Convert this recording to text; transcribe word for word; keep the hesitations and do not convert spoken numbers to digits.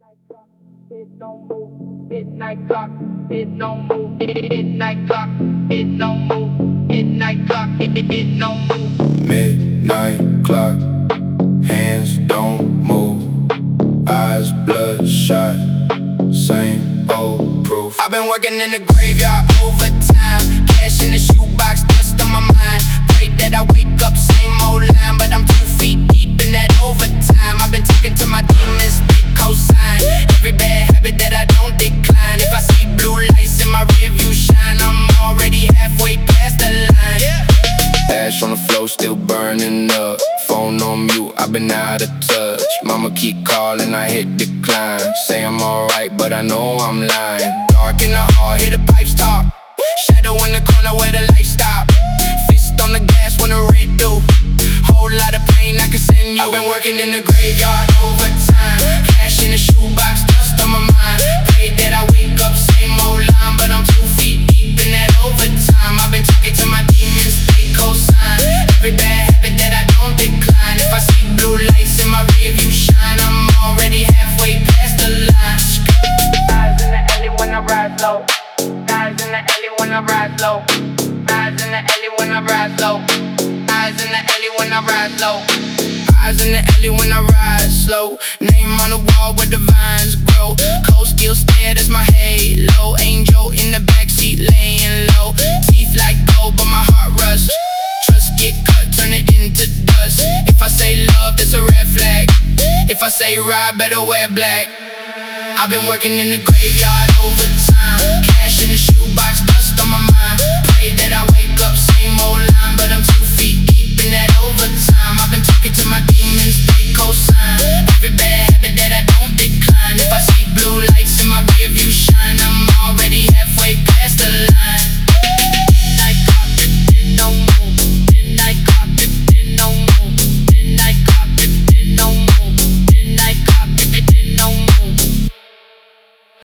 It don't move. Midnight clock. It don't move. Midnight clock. It don't move. Midnight clock. It it don't move. Midnight clock, hands don't move, eyes bloodshot, same old proof. I've been working in the graveyard overtime, cash in the shoebox, dust on my mind. Pray that I wake up, same old line, but I'm two feet deep in that overtime. I've been talking to my demons, they cosign every bad habit that I don't decline. If I see blue lights in my rearview shine, I'm already halfway past the line. Ash on the floor, still burning up. Phone on mute, I've been out of touch. Mama keep calling, I hit decline. Say I'm alright, but I know I'm lying. Dark in the hall, hear the pipes talk. Shadow in the corner where the lights stop. Fist on the gas when the red do. Whole lot of pain I can send you. I've been working in the graveyard overtime, cash in the shoebox, dust on my mind. Pray that I wake up, same old line, but I'm two feet deep in that overtime. I've been talking to my demons, they cosign every bad habit that I don't decline. If I see blue lights in my rearview shine, I'm already halfway past the line. Eyes in the alley when I ride low. Eyes in the alley when I ride low. Eyes in the alley when I ride low. Eyes in the alley when I ride low. Eyes in the alley when I ride slow. Name on the wall where the vines grow. Cold steel stare, that's my halo. Angel in the backseat laying low. Teeth like gold but my heart rust. Trust get cut, turn it into dust. If I say love, that's a red flag. If I say ride, better wear black. I've been working in the graveyard overtime, cash in the shoebox, dust on my mind. Pray that I wake up, same old line, but I'm two feet deep in that overtime. I've been talking to my demons, they cosign every bad habit that I don't